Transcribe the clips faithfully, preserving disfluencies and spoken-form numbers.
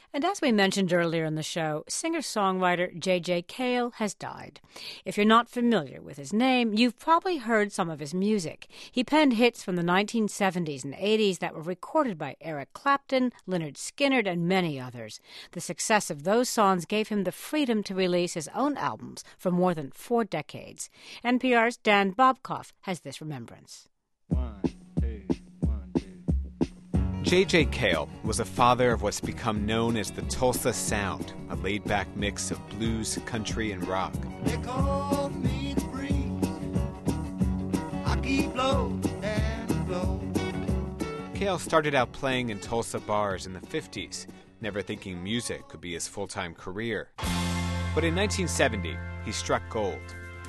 And as we mentioned earlier in the show, singer-songwriter J J. Cale has died. If you're not familiar with his name, you've probably heard some of his music. He penned hits from the nineteen seventies and eighties that were recorded by Eric Clapton, Lynyrd Skynyrd, and many others. The success of those songs gave him the freedom to release his own albums for more than four decades. N P R's Dan Bobkoff has this remembrance. One, two, one, two. J J. Cale was a father of what's become known as the Tulsa Sound, a laid-back mix of blues, country, and rock. They call me the breeze. I keep low and low. Cale started out playing in Tulsa bars in the fifties, never thinking music could be his full-time career. But in nineteen seventy, he struck gold.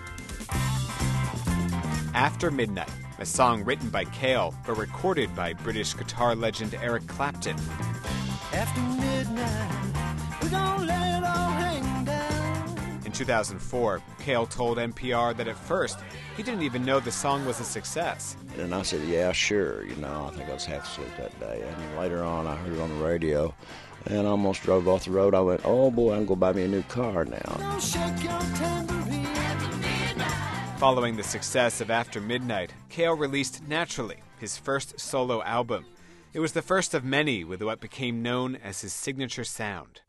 After Midnight, a song written by Cale but recorded by British guitar legend Eric Clapton. After midnight, we gon' let it all hang down. In two thousand four, Cale told N P R that at first, he didn't even know the song was a success. And I said, yeah, sure. You know, I think I was half asleep that day. And later on, I heard it on the radio, and I almost drove off the road. I went, oh, boy, I'm going to buy me a new car now. Don't shake your tambourine. Following the success of After Midnight, Cale released Naturally, his first solo album. It was the first of many with what became known as his signature sound.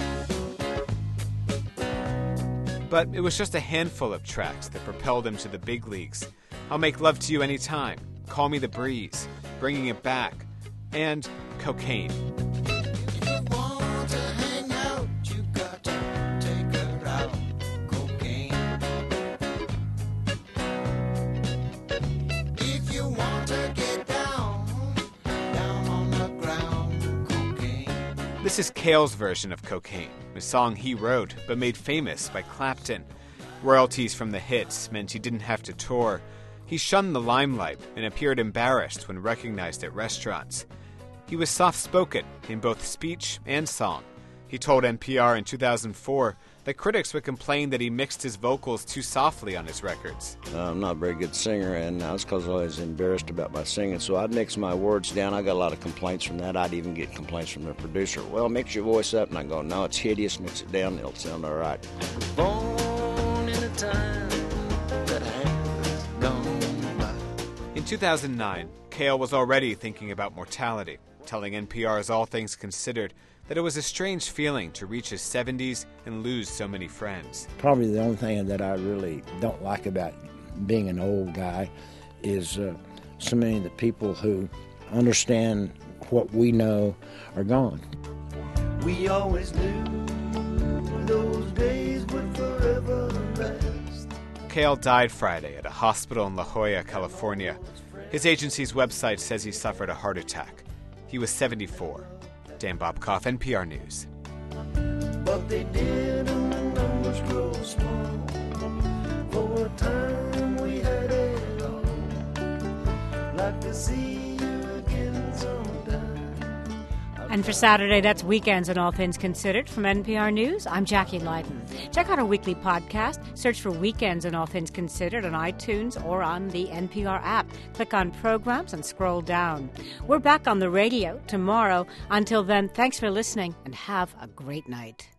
But it was just a handful of tracks that propelled him to the big leagues. I'll Make Love to You Anytime, Call Me the Breeze, Bringing It Back, and Cocaine. This is Cale's version of Cocaine, a song he wrote but made famous by Clapton. Royalties from the hits meant he didn't have to tour. He shunned the limelight and appeared embarrassed when recognized at restaurants. He was soft-spoken in both speech and song. He told N P R in two thousand four that critics would complain that he mixed his vocals too softly on his records. Uh, I'm not a very good singer, and that was because I was embarrassed about my singing, so I'd mix my words down. I got a lot of complaints from that. I'd even get complaints from the producer. Well, mix your voice up, and I go, no, it's hideous, mix it down, it'll sound all right. Born in a time that has gone by. In two thousand nine, Cale was already thinking about mortality, telling N P R's All Things Considered that it was a strange feeling to reach his seventies and lose so many friends. Probably the only thing that I really don't like about being an old guy is uh, so many of the people who understand what we know are gone. We always knew those days would forever last. Cale died Friday at a hospital in La Jolla, California. His agency's website says he suffered a heart attack. He was seventy-four. Dan Bobkoff, N P R News. But they did, and the numbers grow small. For a time we had it all. Like to see you again sometime. And for Saturday, that's Weekends and All Things Considered from N P R News. I'm Jackie Leiden. Check out our weekly podcast. Search for Weekends and All Things Considered on iTunes or on the N P R app. Click on Programs and scroll down. We're back on the radio tomorrow. Until then, thanks for listening and have a great night.